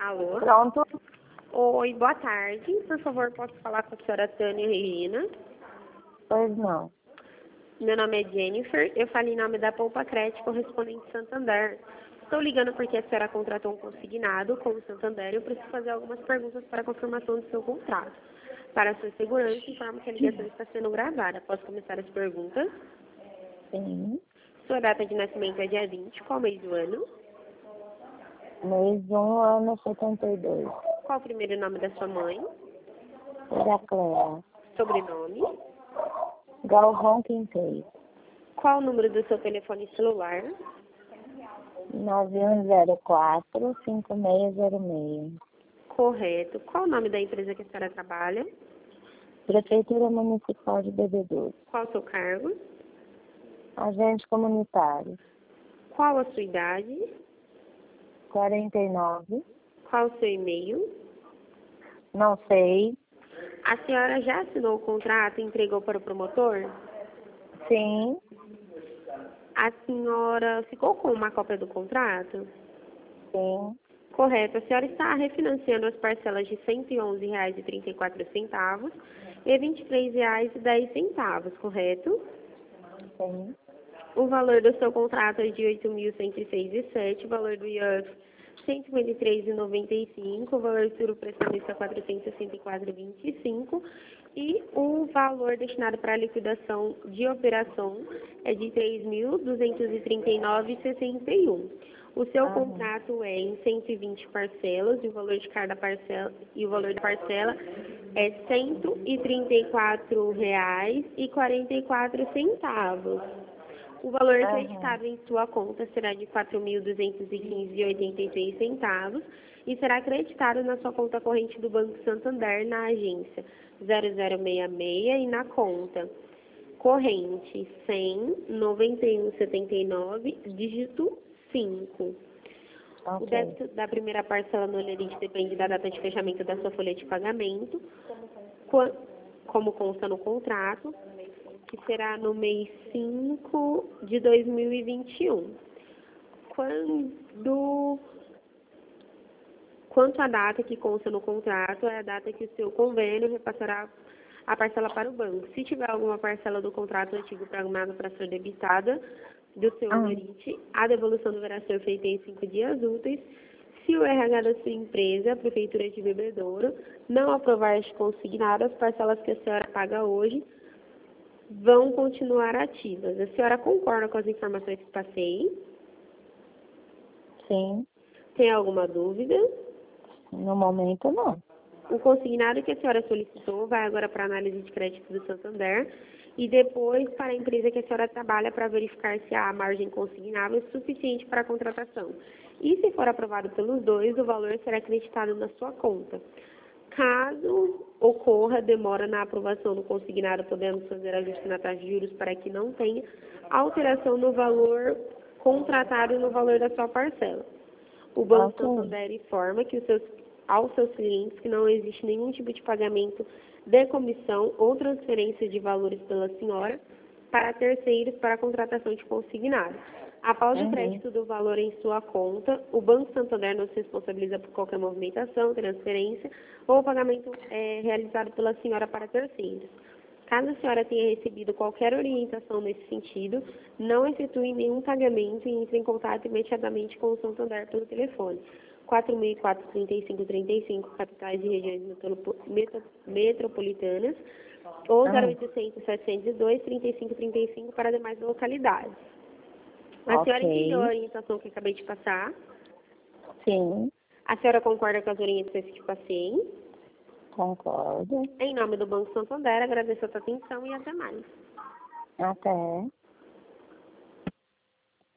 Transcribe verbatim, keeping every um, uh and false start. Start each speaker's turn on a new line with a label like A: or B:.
A: Alô?
B: Pronto?
A: Oi, boa tarde. Por favor, posso falar com a senhora Tânia Regina?
B: Pois não.
A: Meu nome é Jennifer. Eu falo em nome da Poupa Crédito correspondente Santander. Estou ligando porque a senhora contratou um consignado com o Santander e eu preciso fazer algumas perguntas para a confirmação do seu contrato. Para a sua segurança, informo que a ligação está sendo gravada. Posso começar as perguntas?
B: Sim.
A: Sua data de nascimento é dia vinte. Qual mês do ano?
B: Mês um, ano setenta e dois.
A: Qual o primeiro nome da sua mãe?
B: Heraclea.
A: Sobrenome?
B: Galvão Quinteiro.
A: Qual o número do seu telefone celular?
B: nove um zero quatro, cinco seis zero seis.
A: Correto. Qual o nome da empresa que a senhora trabalha?
B: Prefeitura Municipal de Bebedouro.
A: Qual o seu cargo?
B: Agente comunitário.
A: Qual a sua idade?
B: quarenta e nove.
A: Qual o seu e-mail?
B: Não sei.
A: A senhora já assinou o contrato e entregou para o promotor?
B: Sim.
A: A senhora ficou com uma cópia do contrato?
B: Sim.
A: Correto. A senhora está refinanciando as parcelas de cento e onze reais e trinta e quatro centavos e vinte e três reais e dez centavos, correto?
B: Sim.
A: O valor do seu contrato é de oito mil cento e seis vírgula sete, o valor do I O F cento e cinquenta e três reais e noventa e cinco centavos, o valor do seguro prestamista quatrocentos e sessenta e quatro reais e vinte e cinco centavos e o valor destinado para a liquidação de operação é de três mil duzentos e trinta e nove reais e sessenta e um centavos. O seu
B: Aham.
A: contrato é em cento e vinte parcelas e o valor de cada parcela e o valor da parcela é cento e trinta e quatro reais e quarenta e quatro centavos. O valor
B: Aham.
A: acreditado em sua conta será de quatro mil duzentos e quinze reais e oitenta e três centavos e será acreditado na sua conta corrente do Banco Santander na agência zero zero seis seis e na conta corrente cem, noventa e um, setenta e nove, dígito cinco. O
B: Ok.
A: débito da primeira parcela no lerite depende da data de fechamento da sua folha de pagamento, qua- como consta no contrato, que será no mês cinco de dois mil e vinte e um. Quando, quanto à data que consta no contrato, é a data que o seu convênio repassará a parcela para o banco. Se tiver alguma parcela do contrato antigo programada para ser debitada do seu
B: Ah.
A: lerite, a devolução deverá ser feita em cinco dias úteis. Se o R H da sua empresa, a Prefeitura de Bebedouro, não aprovar este consignado, as parcelas que a senhora paga hoje vão continuar ativas. A senhora concorda com as informações que passei?
B: Sim.
A: Tem alguma dúvida?
B: No momento, não.
A: O consignado que a senhora solicitou vai agora para a análise de crédito do Santander e depois para a empresa que a senhora trabalha para verificar se a margem consignável é suficiente para a contratação. E se for aprovado pelos dois, o valor será acreditado na sua conta. Caso ocorra demora na aprovação do consignado, podemos fazer ajuste na taxa de juros para que não tenha alteração no valor contratado e no valor da sua parcela. O Banco
B: Ok.
A: Santander informa que os seus, aos seus clientes que não existe nenhum tipo de pagamento de comissão ou transferência de valores pela senhora para terceiros para a contratação de consignado. Após o
B: Uhum.
A: crédito do valor em sua conta, o Banco Santander não se responsabiliza por qualquer movimentação, transferência ou pagamento eh, realizado pela senhora para terceiros. Caso a senhora tenha recebido qualquer orientação nesse sentido, não efetue nenhum pagamento e entre em contato imediatamente com o Santander pelo telefone quatro mil e quatro, trinta e cinco, trinta e cinco, capitais e regiões metropo- metro- metropolitanas, ou
B: Ah.
A: zero oitocentos, setecentos e dois, trinta e cinco, trinta e cinco para demais localidades. A senhora
B: Ok.
A: entendeu a orientação que acabei de passar?
B: Sim.
A: A senhora concorda com as orientações que passei?
B: Concordo.
A: Em nome do Banco Santander, agradeço a sua atenção e até mais.
B: Até.